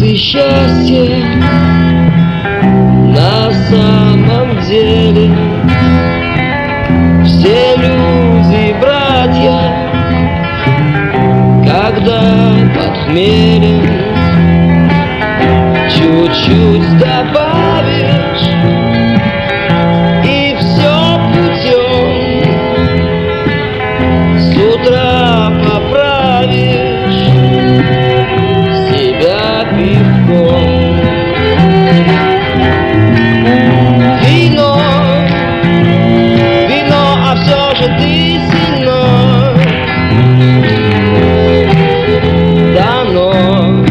ты счастье на самом деле? Все люди братья, когда под хмелем чуть-чуть добавишь, и все путем с утра поправишь себя пивком. Вино, а все же ты сильно дано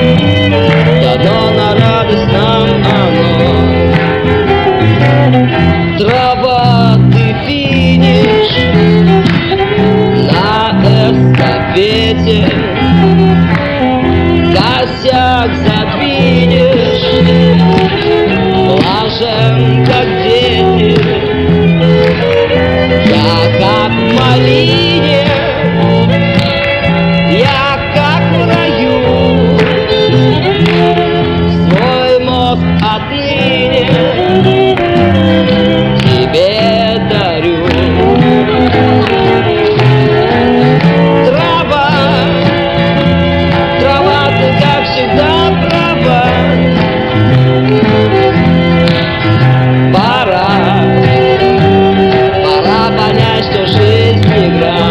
на радость нам оно. Трава, ты финиш на эстафете, косяк задвинешь, блажен, как дети. Я как в малине, я как в раю, свой мозг отныне тебе дарю. Трава, ты как всегда права. Пора понять, что жизнь игра.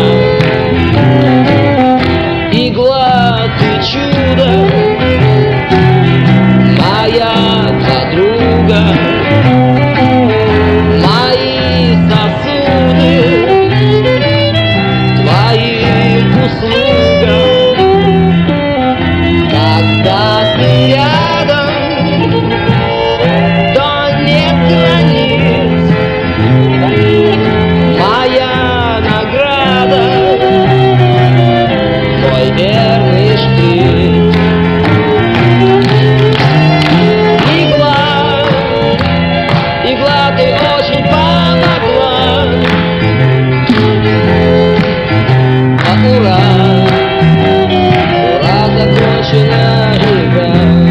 Игла, ты чудо, моя подруга. Мои сосуды твоим услугам. Когда ты рядом, то нет границ. Моя награда, мой верный шприц. Игла, ты очень помогла. Ура, закончена игра.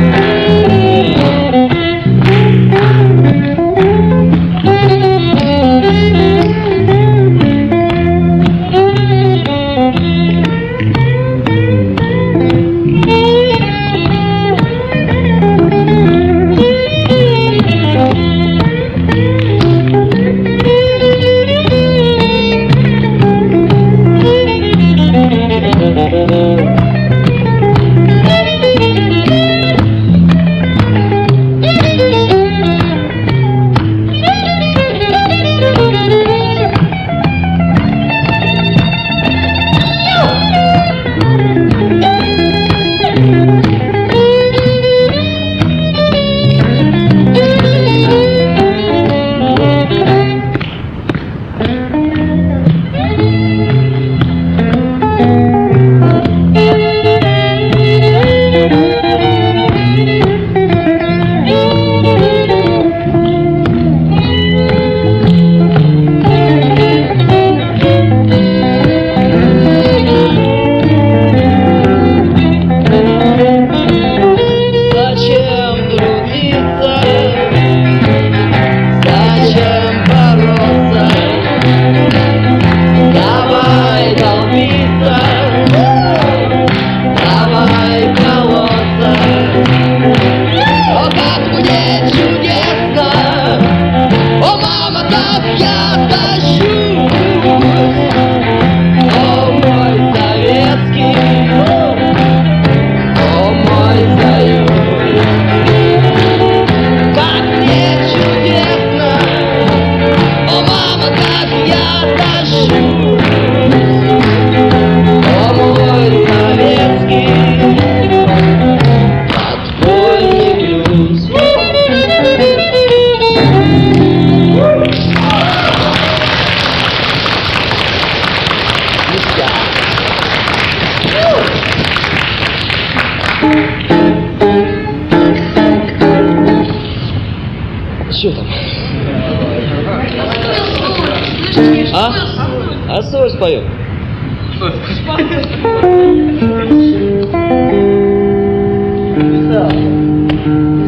Что там? А соль споем. Писал.